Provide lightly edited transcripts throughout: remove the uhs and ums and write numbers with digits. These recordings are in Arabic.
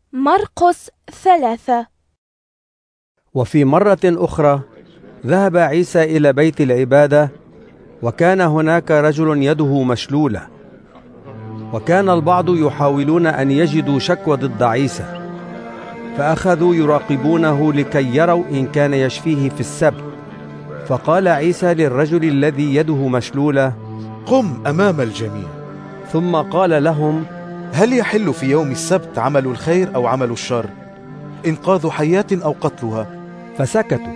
مرقس 3. وفي مرة أخرى ذهب عيسى إلى بيت العبادة، وكان هناك رجل يده مشلولة، وكان البعض يحاولون أن يجدوا شكوى ضد عيسى، فأخذوا يراقبونه لكي يروا إن كان يشفيه في السبت. فقال عيسى للرجل الذي يده مشلولة: قم أمام الجميع. ثم قال لهم: هل يحل في يوم السبت عمل الخير أو عمل الشر، إنقاذ حياة أو قتلها؟ فسكتوا.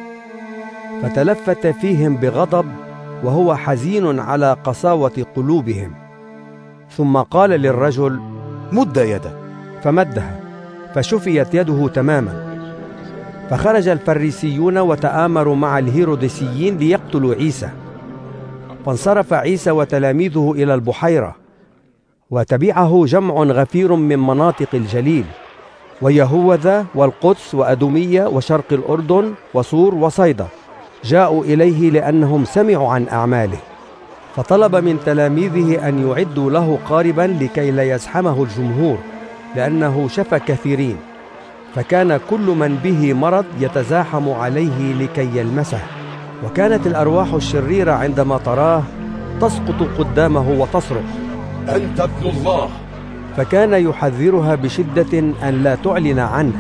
فتلفت فيهم بغضب وهو حزين على قساوة قلوبهم، ثم قال للرجل: مد يدك. فمدها، فشفيت يده تماما. فخرج الفريسيون وتآمروا مع الهيروديسيين ليقتلوا عيسى. فانصرف عيسى وتلاميذه إلى البحيرة، وتبعه جمع غفير من مناطق الجليل ويهوذا والقدس وأدومية وشرق الأردن وصور وصيدا، جاءوا إليه لأنهم سمعوا عن أعماله. فطلب من تلاميذه أن يعدوا له قاربا لكي لا يزحمه الجمهور، لأنه شفى كثيرين، فكان كل من به مرض يتزاحم عليه لكي يلمسه. وكانت الأرواح الشريرة عندما تراه تسقط قدامه وتصرخ: أنت ابن الله. فكان يحذرها بشدة أن لا تعلن عنه.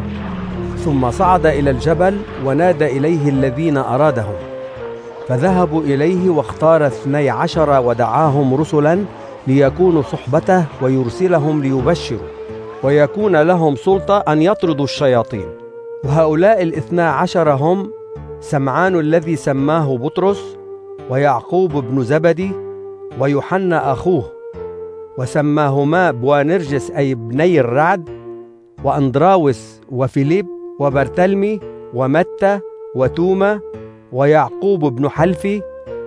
ثم صعد إلى الجبل ونادى إليه الذين أرادهم، فذهبوا إليه واختار 12 ودعاهم رسلا ليكونوا صحبته ويرسلهم ليبشروا، ويكون لهم سلطة أن يطردوا الشياطين. وهؤلاء 12 هم سمعان الذي سماه بطرس، ويعقوب بن زبدي، ويوحنا أخوه، وسماهما بوانرجس أي ابني الرعد، وأندراوس وفيليب وبرتلمي ومتى وتوما ويعقوب بن حلفي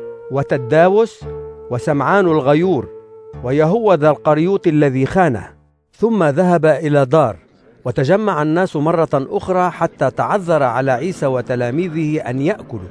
وتداوس وسمعان الغيور ويهوذا القريوط الذي خانه. ثم ذهب إلى دار، وتجمع الناس مرة أخرى حتى تعذر على عيسى وتلاميذه أن يأكلوا.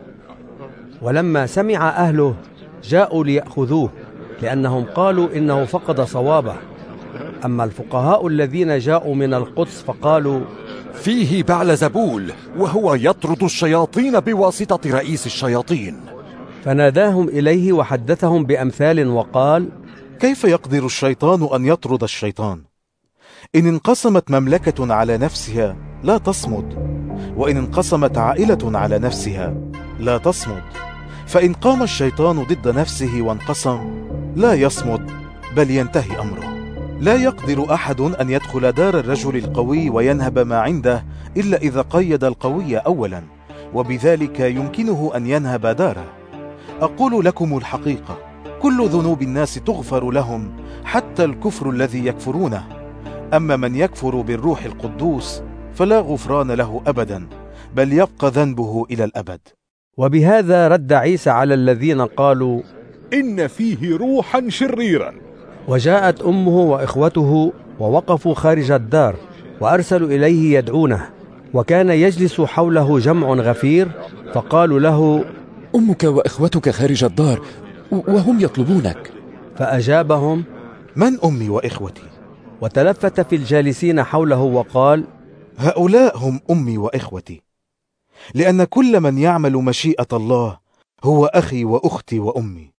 ولما سمع أهله جاءوا ليأخذوه، لأنهم قالوا إنه فقد صوابه. أما الفقهاء الذين جاءوا من القدس فقالوا: فيه بعلزبول، وهو يطرد الشياطين بواسطة رئيس الشياطين. فناداهم إليه وحدثهم بأمثال وقال: كيف يقدر الشيطان أن يطرد الشيطان؟ إن انقسمت مملكة على نفسها لا تصمد، وإن انقسمت عائلة على نفسها لا تصمد. فإن قام الشيطان ضد نفسه وانقسم لا يصمد، بل ينتهي أمره. لا يقدر أحد أن يدخل دار الرجل القوي وينهب ما عنده إلا إذا قيد القوي أولا، وبذلك يمكنه أن ينهب داره. أقول لكم الحقيقة، كل ذنوب الناس تغفر لهم، حتى الكفر الذي يكفرونه. أما من يكفر بالروح القدوس فلا غفران له أبدا، بل يبقى ذنبه إلى الأبد. وبهذا رد عيسى على الذين قالوا: إن فيه روحا شريرا. وجاءت أمه وإخوته ووقفوا خارج الدار، وأرسلوا إليه يدعونه. وكان يجلس حوله جمع غفير، فقالوا له: أمك وإخوتك خارج الدار وهم يطلبونك. فأجابهم: من أمي وإخوتي؟ وتلفت في الجالسين حوله وقال: هؤلاء هم أمي وإخوتي، لأن كل من يعمل مشيئة الله هو أخي وأختي وأمي.